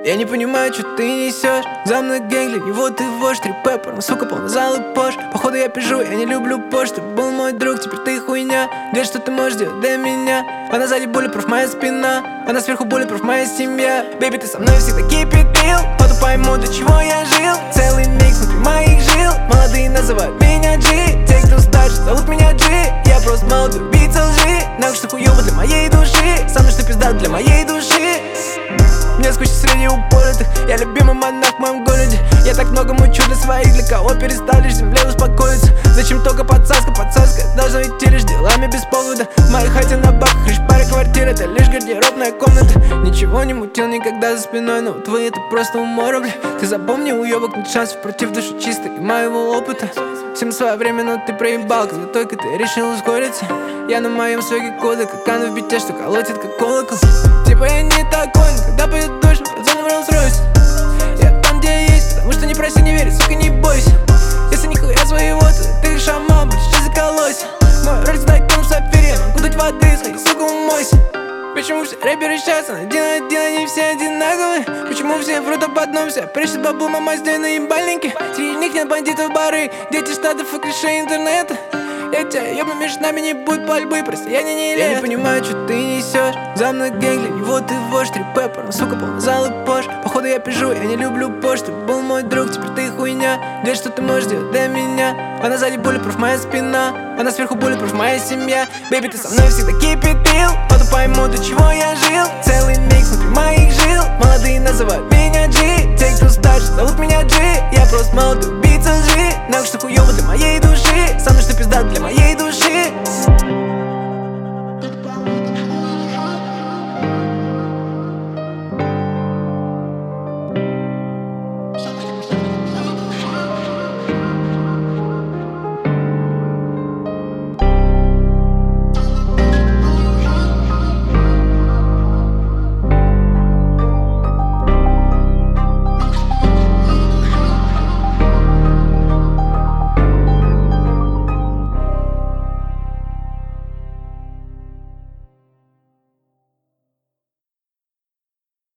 Я не понимаю, что ты несешь. За мной гэнг, для него ты вождь. 3 пеппер, но сука полный зал и пош. Походу я пижу, я не люблю пош. Ты был мой друг, теперь ты хуйня. Говоришь, что ты можешь делать для меня. Она сзади bulletproof, моя спина. Она сверху bulletproof, моя семья. Бэйби, ты со мной всегда keep it real. Поду пойму, до чего я жил. Целый микс внутри моих жил. Молодые называют меня G. Те, кто старше, зовут меня G. Я просто молодой убийца лжи. Нахуй, что хуёво для моей души. Со мной что пизда для моей души. Мне скучно среди упоротых. Я любимый монах в моем городе. Я так много мучу для своих. Для кого перестал лишь земле успокоиться? Зачем только подсказка? Должна идти лишь делами без повода. В моей хате на бабках лишь пара квартир. Это лишь гардеробная комната. Ничего не мутил никогда за спиной. Но твои это просто умора, бля. Ты запомни, уёбок нет шансов против души чистой и моего опыта. Всем свое время, но ты проебал, когда только ты решил ускориться. Я на моем своге кода, как она в бите, что колотит как колокол. Типа я не такой, но когда будет дождь, пацан в Rolls-Royce. Я там, где я есть, потому что не проси, не верь, сука, не бойся. Если нихуя своего, то ты шаман, почти заколойся. Мой роль сдать том сапфире, я могу дать воды, сходи, сука, умойся. Почему все рэперы сейчас один на один, они все одинаковые? Почему все врут об одном, все прячут бабло, мама сделай на ебальнике? Среди них нет бандитов бары, дети штатов и клише интернета. Я тебя ебну, между нами не будет пальбы, просто я не лет. Я не понимаю, что ты несешь. За мной гэнг, для него ты вождь. 3 пеппер, но сука полный зал и пош. Походу я пижу, я не люблю пош. Ты был мой друг, теперь ты хуйня. Говоришь, что ты можешь делать для меня. Она сзади bulletproof, моя спина. Она сверху bulletproof, моя семья. Бэйби, ты со мной всегда keep it real. Поду пойму, до чего я жил. Целый микс внутри моих жил. Молодые называют меня G. Те, кто старше, зовут меня G. Я просто молодой убийца лжи. Нахуй, что хуёво для моей души. Со мной что пизда для моей души.